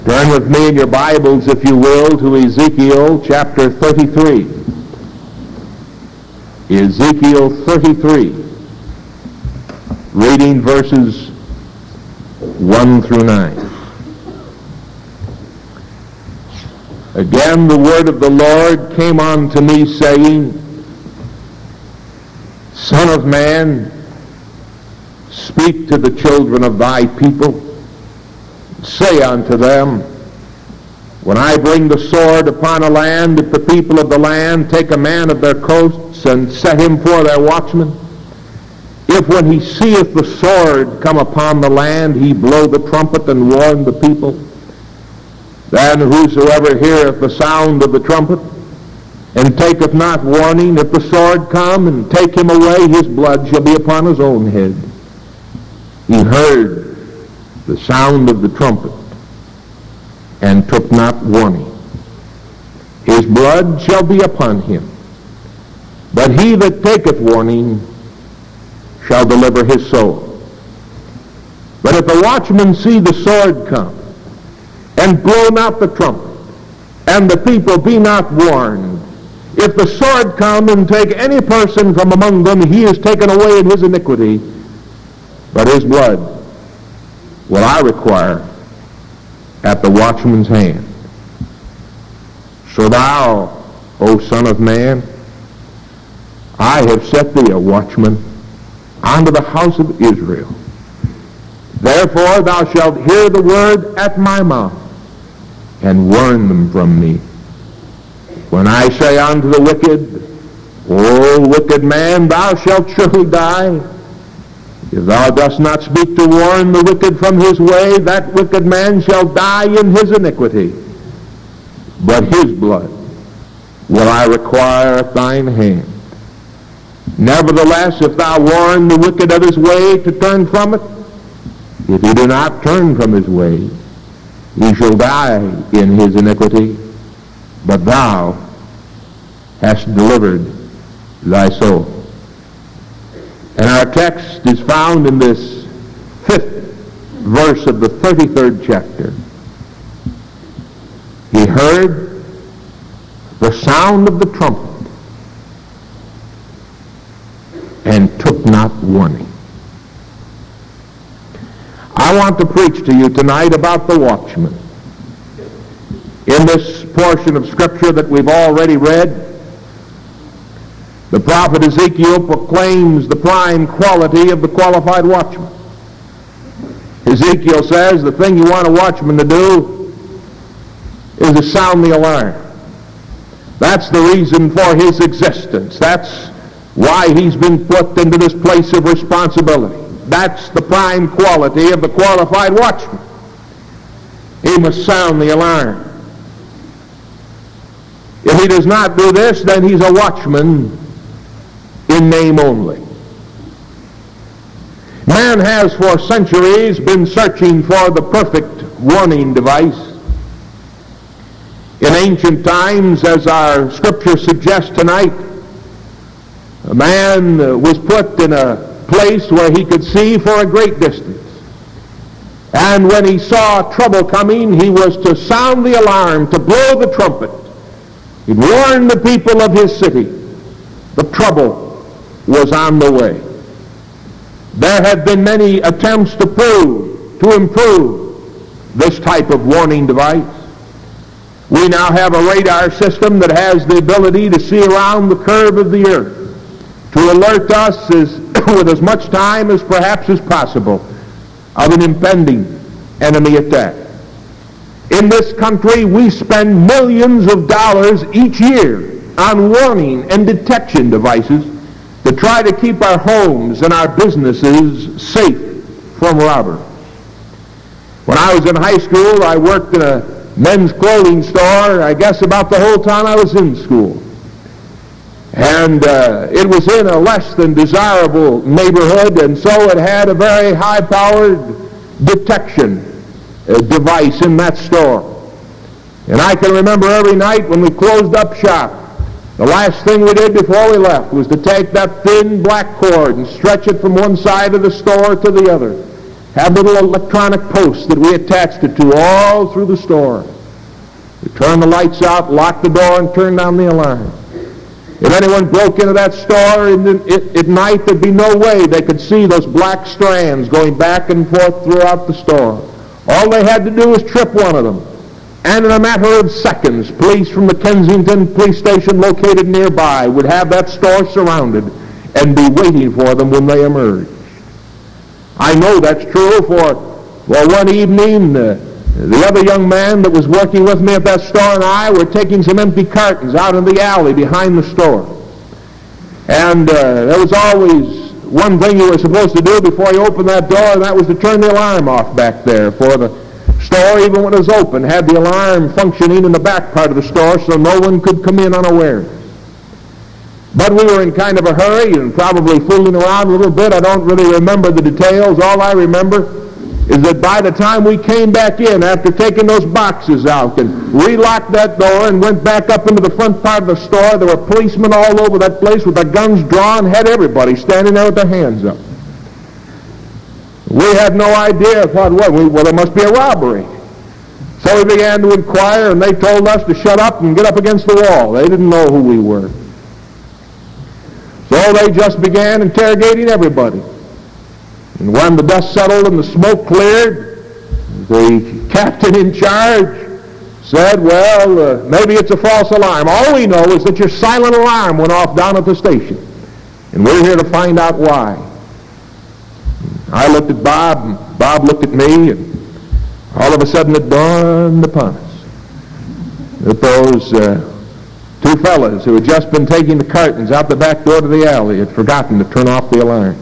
Turn with me in your Bibles, if you will, to Ezekiel chapter 33. Ezekiel 33, reading verses 1 through 9. Again the word of the Lord came unto me, saying, Son of man, speak to the children of thy people. Say unto them, when I bring the sword upon a land, if the people of the land take a man of their coasts and set him for their watchman, if when he seeth the sword come upon the land, he blow the trumpet and warn the people, then whosoever heareth the sound of the trumpet, and taketh not warning, if the sword come and take him away, his blood shall be upon his own head. He heard the sound of the trumpet, and took not warning. His blood shall be upon him. But he that taketh warning shall deliver his soul. But if the watchman see the sword come, and blow not the trumpet, and the people be not warned, if the sword come and take any person from among them, he is taken away in his iniquity, but his blood will I require at the watchman's hand. So thou, O Son of Man, I have set thee a watchman unto the house of Israel. Therefore thou shalt hear the word at my mouth, and warn them from me. When I say unto the wicked, O wicked man, thou shalt surely die, if thou dost not speak to warn the wicked from his way, that wicked man shall die in his iniquity. But his blood will I require at thine hand. Nevertheless, if thou warn the wicked of his way to turn from it, if he do not turn from his way, he shall die in his iniquity. But thou hast delivered thy soul. And our text is found in this 5th verse of the 33rd chapter. He heard the sound of the trumpet and took not warning. I want to preach to you tonight about the watchman. In this portion of Scripture that we've already read, the prophet Ezekiel proclaims the prime quality of the qualified watchman. Ezekiel says the thing you want a watchman to do is to sound the alarm. That's the reason for his existence. That's why he's been put into this place of responsibility. That's the prime quality of the qualified watchman. He must sound the alarm. If he does not do this, then he's a watchman in name only. Man has for centuries been searching for the perfect warning device. In ancient times, as our scripture suggests tonight, a man was put in a place where he could see for a great distance. And when he saw trouble coming, he was to sound the alarm, to blow the trumpet. He'd warn the people of his city. The trouble was on the way. There have been many attempts to improve this type of warning device. We now have a radar system that has the ability to see around the curve of the earth to alert us with as much time as perhaps is possible of an impending enemy attack. In this country, we spend millions of dollars each year on warning and detection devices to try to keep our homes and our businesses safe from robbers. When I was in high school, I worked in a men's clothing store, I guess about the whole time I was in school. And it was in a less than desirable neighborhood, and so it had a very high-powered detection device in that store. And I can remember every night when we closed up shop, the last thing we did before we left was to take that thin black cord and stretch it from one side of the store to the other have little electronic posts that we attached it to all through the store. We turn the lights out, lock the door, and turn down the alarm. If anyone broke into that store at night, there'd be no way they could see those black strands going back and forth throughout the store. All they had to do was trip one of them. And in a matter of seconds, police from the Kensington police station located nearby would have that store surrounded and be waiting for them when they emerged. I know that's true, for one evening, the other young man that was working with me at that store and I were taking some empty cartons out in the alley behind the store. And there was always one thing you were supposed to do before you opened that door, and that was to turn the alarm off back there. For the store, even when it was open, had the alarm functioning in the back part of the store so no one could come in unawares. But we were in kind of a hurry and probably fooling around a little bit. I don't really remember the details. All I remember is that by the time we came back in, after taking those boxes out and relocked that door and went back up into the front part of the store, there were policemen all over that place with their guns drawn, had everybody standing there with their hands up. We had no idea what was. Well, there must be a robbery. So we began to inquire, and they told us to shut up and get up against the wall. They didn't know who we were. So they just began interrogating everybody. And when the dust settled and the smoke cleared, the captain in charge said, well, maybe it's a false alarm. All we know is that your silent alarm went off down at the station. And we're here to find out why. I looked at Bob, and Bob looked at me, and all of a sudden it dawned upon us that those two fellas who had just been taking the cartons out the back door to the alley had forgotten to turn off the alarm.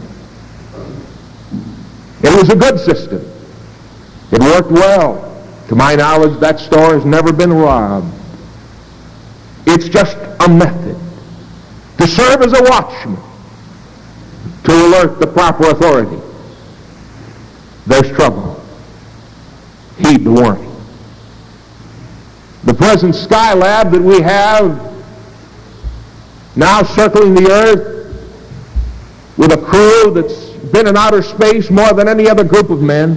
It was a good system. It worked well. To my knowledge, that store has never been robbed. It's just a method to serve as a watchman, to alert the proper authority. There's trouble. Heed the warning. The present Skylab that we have now circling the earth with a crew that's been in outer space more than any other group of men.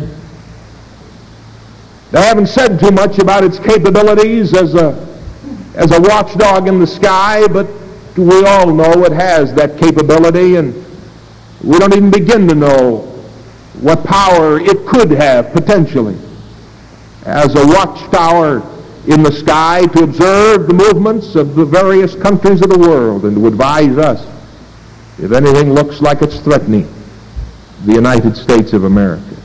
They haven't said too much about its capabilities as a watchdog in the sky, but we all know it has that capability, and we don't even begin to know what power it could have potentially as a watchtower in the sky to observe the movements of the various countries of the world and to advise us if anything looks like it's threatening the United States of America.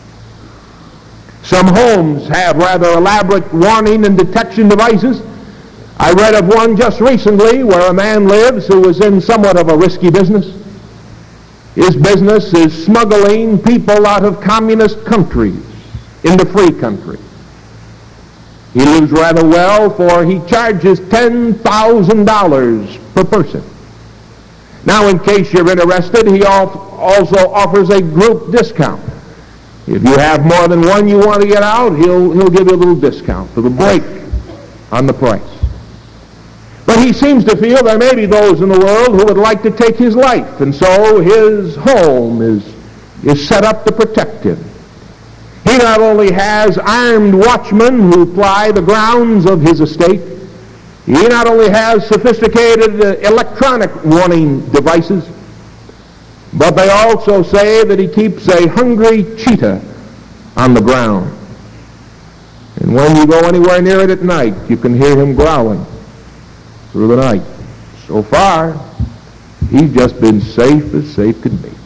Some homes have rather elaborate warning and detection devices. I read of one just recently where a man lives who was in somewhat of a risky business. His business is smuggling people out of communist countries into free countries. He lives rather well, for he charges $10,000 per person. Now, in case you're interested, he also offers a group discount. If you have more than one you want to get out, he'll give you a little discount for the break on the price. But he seems to feel there may be those in the world who would like to take his life, and so his home is set up to protect him. He not only has armed watchmen who ply the grounds of his estate, he not only has sophisticated electronic warning devices, but they also say that he keeps a hungry cheetah on the ground. And when you go anywhere near it at night, you can hear him growling through the night. So far, he's just been safe as safe can be.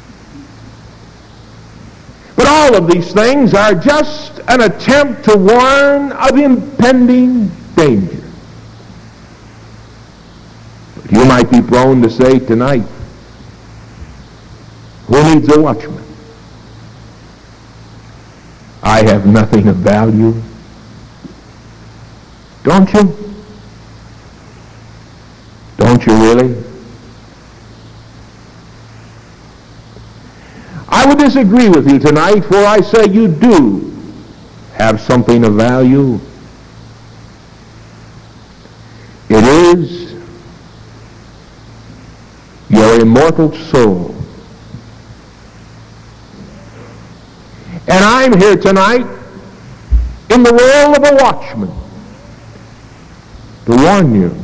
But all of these things are just an attempt to warn of impending danger. But you might be prone to say tonight, who needs a watchman? I have nothing of value. Don't you? Don't you really? I would disagree with you tonight, for I say you do have something of value. It is your immortal soul. And I'm here tonight in the role of a watchman to warn you.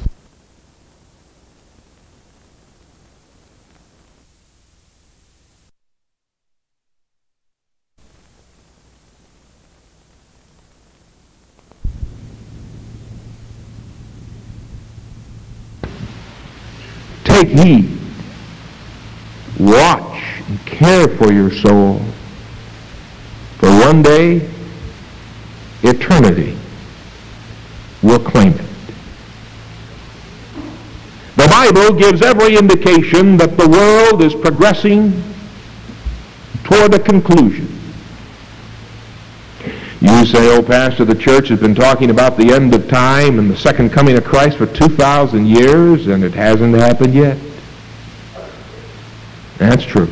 Take heed, watch, and care for your soul, for one day eternity will claim it. The Bible gives every indication that the world is progressing toward a conclusion. You say, oh, Pastor, the church has been talking about the end of time and the second coming of Christ for 2,000 years, and it hasn't happened yet. That's true.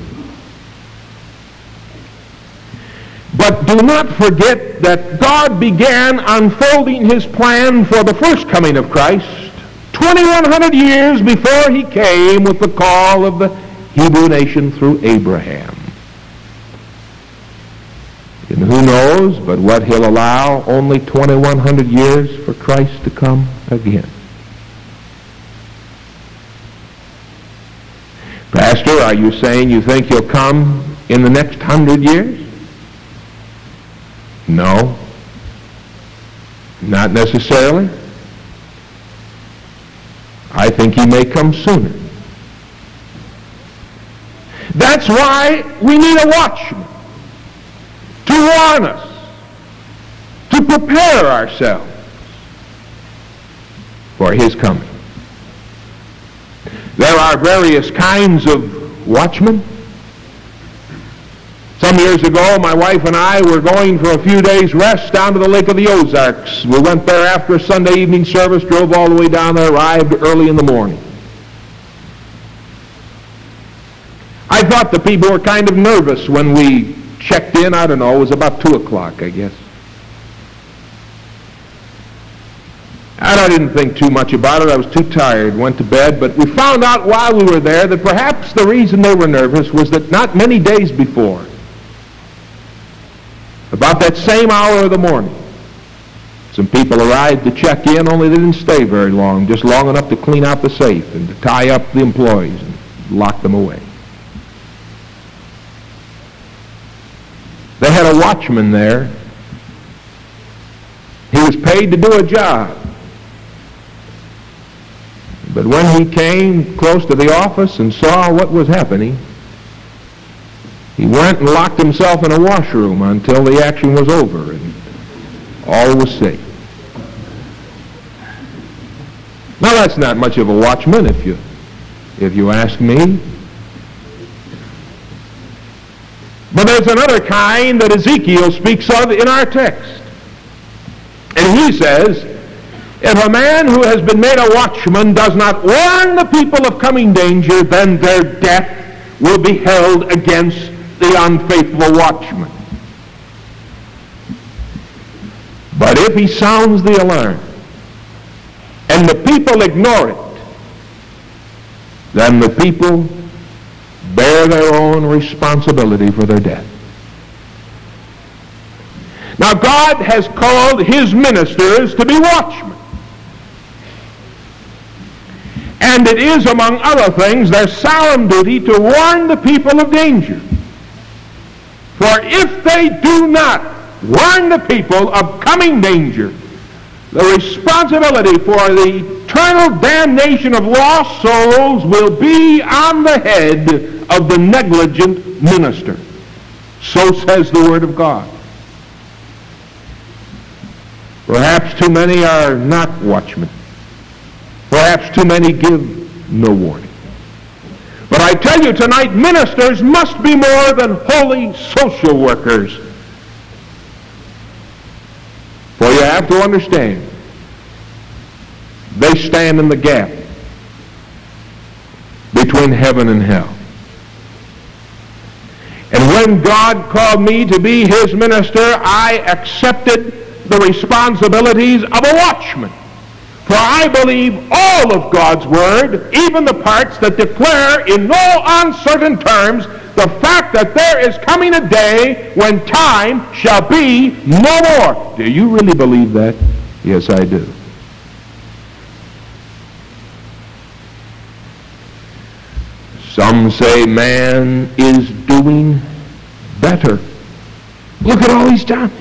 But do not forget that God began unfolding his plan for the first coming of Christ 2,100 years before he came with the call of the Hebrew nation through Abraham. And who knows but what he'll allow only 2,100 years for Christ to come again. Pastor, are you saying you think he'll come in the next 100 years? No, not necessarily. I think he may come sooner. That's why we need a watchman to warn us, to prepare ourselves for his coming. There are various kinds of watchmen. Some years ago, my wife and I were going for a few days' rest down to the Lake of the Ozarks. We went there after a Sunday evening service, drove all the way down there, arrived early in the morning. I thought the people were kind of nervous when we checked in. I don't know, it was about 2 o'clock, I guess. And I didn't think too much about it. I was too tired, went to bed. But we found out while we were there that perhaps the reason they were nervous was that not many days before, about that same hour of the morning, some people arrived to check in, only they didn't stay very long, just long enough to clean out the safe and to tie up the employees and lock them away. They had a watchman there. He was paid to do a job. But when he came close to the office and saw what was happening, he went and locked himself in a washroom until the action was over and all was safe. Now that's not much of a watchman if you ask me. But there's another kind that Ezekiel speaks of in our text. And he says, if a man who has been made a watchman does not warn the people of coming danger, then their death will be held against the unfaithful watchman. But if he sounds the alarm and the people ignore it, then the people bear their own responsibility for their death. Now God has called his ministers to be watchmen. And it is, among other things, their solemn duty to warn the people of danger. For if they do not warn the people of coming danger, the responsibility for the eternal damnation of lost souls will be on the head of the negligent minister. So says the Word of God. Perhaps too many are not watchmen. Perhaps too many give no warning. But I tell you tonight, ministers must be more than holy social workers. For you have to understand, they stand in the gap between heaven and hell. And when God called me to be his minister, I accepted the responsibilities of a watchman. For I believe all of God's Word, even the parts that declare in no uncertain terms the fact that there is coming a day when time shall be no more. Do you really believe that? Yes, I do. Some say man is doing better. Look at all he's done.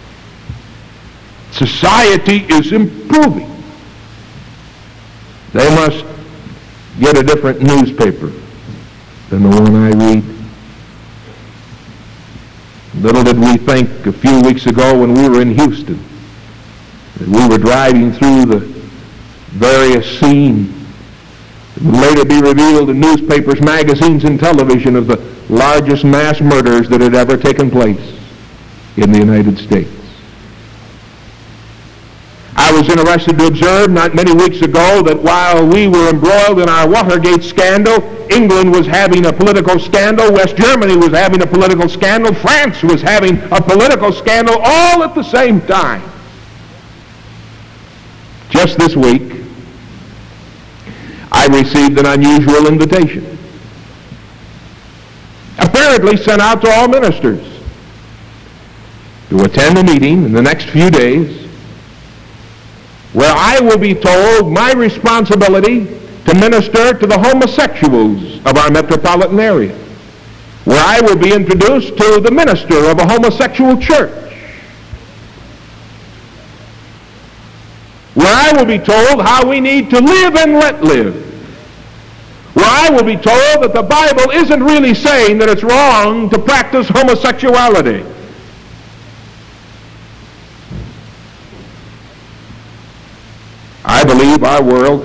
Society is improving. They must get a different newspaper than the one I read. Little did we think a few weeks ago when we were in Houston that we were driving through the various scenes. It would later be revealed in newspapers, magazines, and television of the largest mass murders that had ever taken place in the United States. I was interested to observe not many weeks ago that while we were embroiled in our Watergate scandal, England was having a political scandal, West Germany was having a political scandal, France was having a political scandal, all at the same time. Just this week, I received an unusual invitation, apparently sent out to all ministers, to attend a meeting in the next few days where I will be told my responsibility to minister to the homosexuals of our metropolitan area, where I will be introduced to the minister of a homosexual church, where I will be told how we need to live and let live, where I will be told that the Bible isn't really saying that it's wrong to practice homosexuality. I believe our world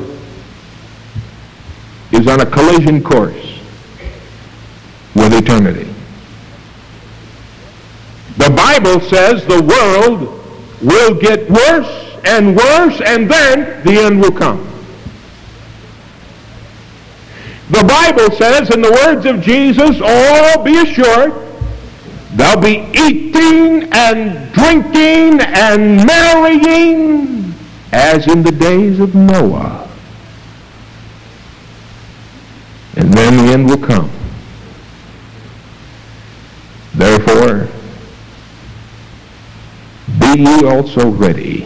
is on a collision course with eternity. The Bible says the world will get worse, and then the end will come. The Bible says, in the words of Jesus, "Oh, be assured, there'll be eating and drinking and marrying as in the days of Noah. And then the end will come. Therefore, be ye also ready."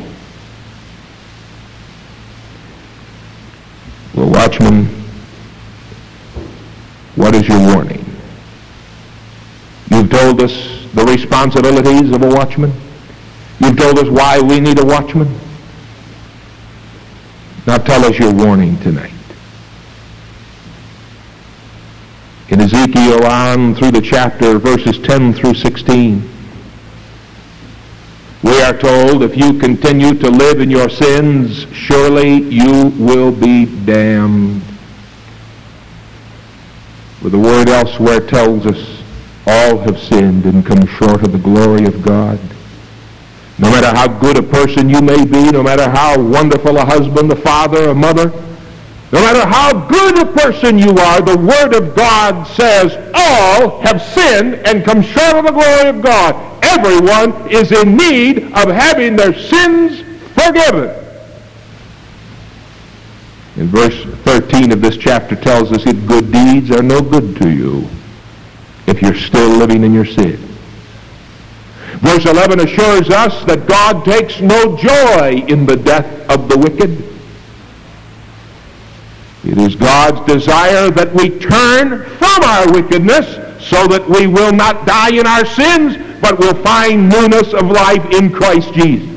Well, watchman, what is your warning? You've told us the responsibilities of a watchman. You've told us why we need a watchman. Now tell us your warning tonight. In Ezekiel on through the chapter, verses 10 through 16, we are told, if you continue to live in your sins, surely you will be damned. For the word elsewhere tells us, all have sinned and come short of the glory of God. No matter how good a person you may be, no matter how wonderful a husband, a father, a mother, no matter how good a person you are, the Word of God says all have sinned and come short of the glory of God. Everyone is in need of having their sins forgiven. And verse 13 of this chapter tells us that good deeds are no good to you if you're still living in your sin. Verse 11 assures us that God takes no joy in the death of the wicked. It is God's desire that we turn from our wickedness so that we will not die in our sins, but will find newness of life in Christ Jesus.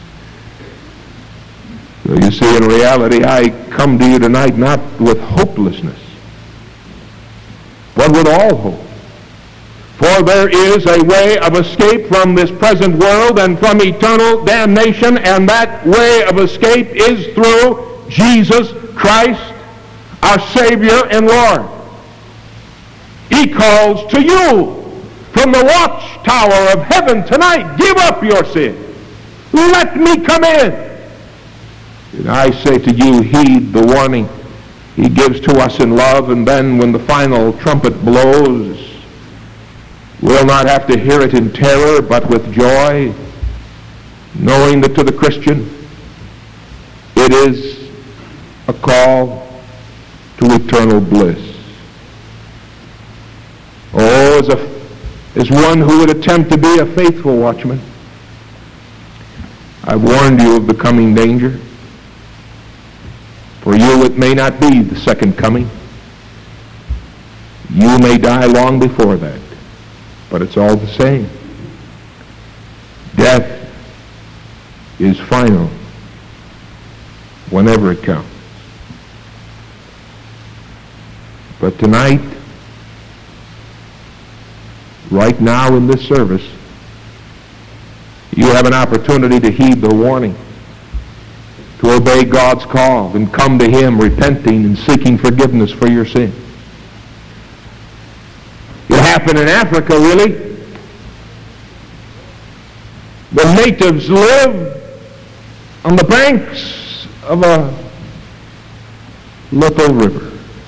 So you see, in reality, I come to you tonight not with hopelessness, but with all hope. For there is a way of escape from this present world and from eternal damnation, and that way of escape is through Jesus Christ, our Savior and Lord. He calls to you from the watchtower of heaven tonight, give up your sin. Let me come in. And I say to you, heed the warning he gives to us in love, and then when the final trumpet blows, we'll not have to hear it in terror, but with joy, knowing that to the Christian, it is a call to eternal bliss. Oh, as one who would attempt to be a faithful watchman, I've warned you of the coming danger. For you it may not be the second coming. You may die long before that, but it's all the same. Death is final whenever it comes. But tonight, right now in this service, you have an opportunity to heed the warning, to obey God's call and come to Him repenting and seeking forgiveness for your sin. It happened in Africa, really. The natives lived on the banks of a little river.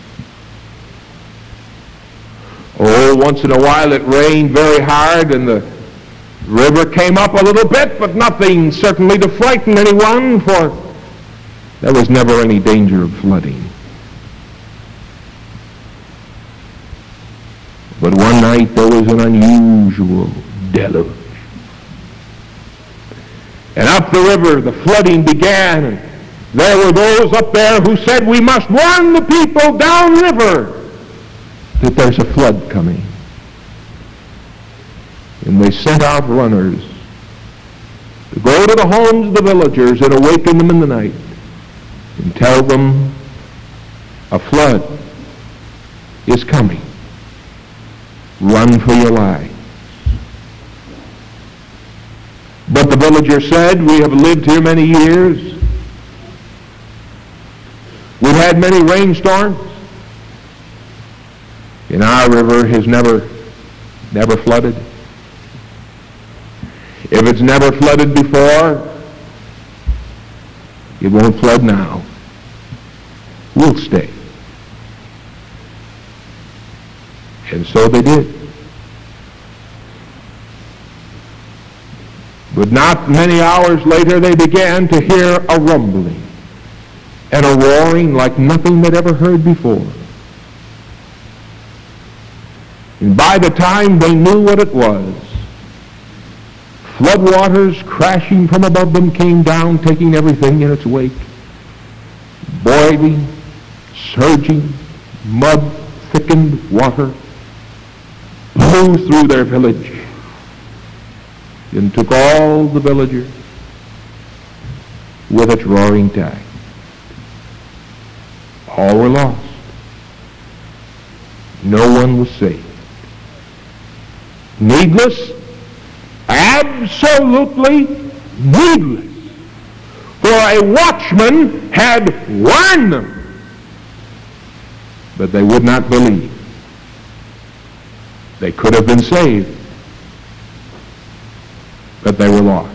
Oh, once in a while it rained very hard and the river came up a little bit, but nothing certainly to frighten anyone, for there was never any danger of flooding. But one night there was an unusual deluge. And up the river the flooding began, and there were those up there who said, we must warn the people downriver that there's a flood coming. And they sent out runners to go to the homes of the villagers and awaken them in the night and tell them a flood is coming. Run for your lives. But the villager said, we have lived here many years. We've had many rainstorms. And our river has never flooded. If it's never flooded before, it won't flood now. We'll stay. And so they did. But not many hours later, they began to hear a rumbling and a roaring like nothing they'd ever heard before. And by the time they knew what it was, floodwaters crashing from above them came down, taking everything in its wake. Boiling, surging, mud-thickened water blew through their village and took all the villagers with its roaring tide. All were lost. No one was saved. Needless? Absolutely needless. For a watchman had warned them, but they would not believe. They could have been saved, but they were lost.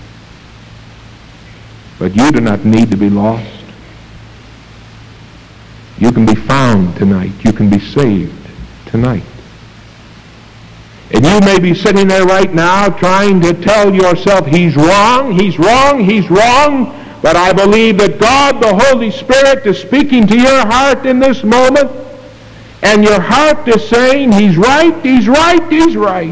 But you do not need to be lost. You can be found tonight. You can be saved tonight. And you may be sitting there right now trying to tell yourself, he's wrong, he's wrong, he's wrong. But I believe that God, the Holy Spirit, is speaking to your heart in this moment. And your heart is saying, he's right, he's right, he's right.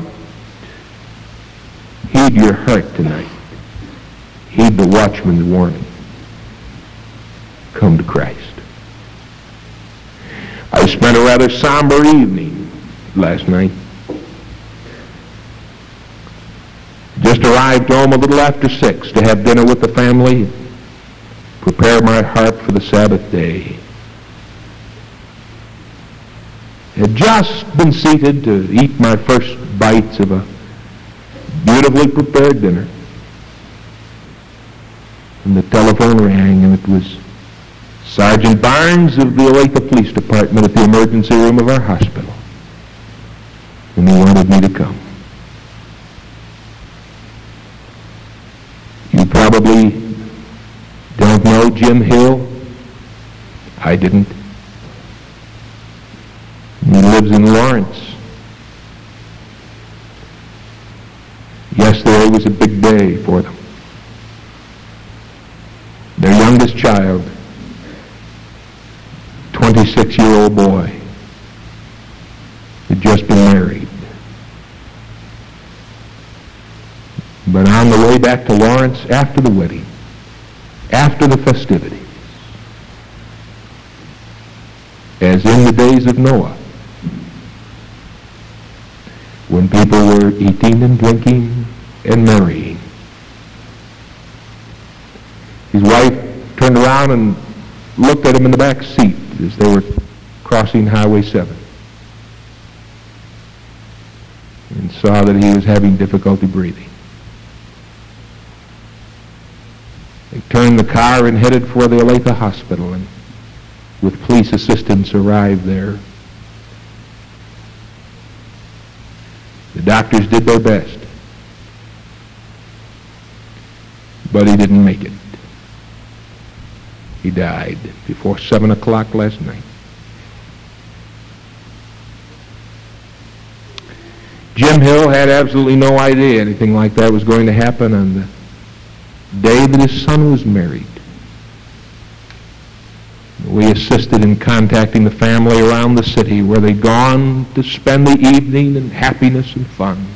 Heed your heart tonight. Heed the watchman's warning. Come to Christ. I spent a rather somber evening last night. Just arrived home a little after 6 to have dinner with the family, prepare my heart for the Sabbath day. Had just been seated to eat my first bites of a beautifully prepared dinner. And the telephone rang, and it was Sergeant Barnes of the Olathe Police Department at the emergency room of our hospital. And he wanted me to come. You probably don't know Jim Hill. I didn't. He lives in Lawrence. Yesterday was a big day for them. Their youngest child, 26-year-old boy, had just been married. back to Lawrence after the wedding, after the festivities, as in the days of Noah, when people were eating and drinking and marrying. His wife turned around and looked at him in the back seat as they were crossing Highway 7 and saw that he was having difficulty breathing. They turned the car and headed for the Olathe Hospital, and with police assistance arrived there. The doctors did their best, but he didn't make it. He died before 7 o'clock last night. Jim Hill had absolutely no idea anything like that was going to happen on the day that his son was married. We assisted in contacting the family around the city where they'd gone to spend the evening in happiness and fun,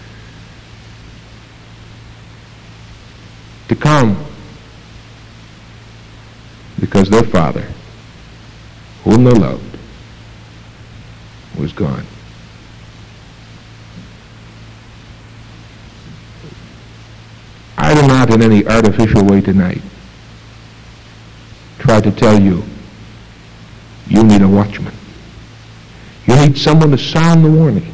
to come because their father, whom they loved, was gone. I do not in any artificial way tonight try to tell you you need a watchman. You need someone to sound the warning,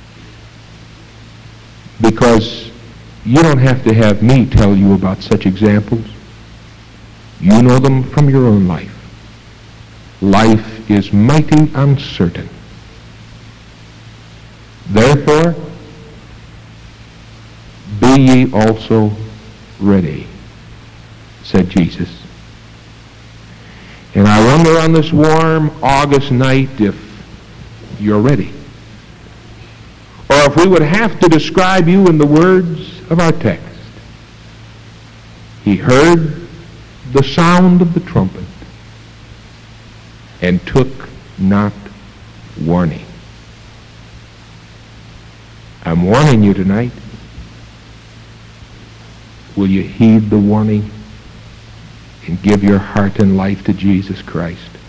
because you don't have to have me tell you about such examples. You know them from your own life. Life is mighty uncertain. Therefore, be ye also ready, said Jesus. And I wonder on this warm August night if you're ready. Or if we would have to describe you in the words of our text. He heard the sound of the trumpet and took not warning. I'm warning you tonight. Will you heed the warning and give your heart and life to Jesus Christ?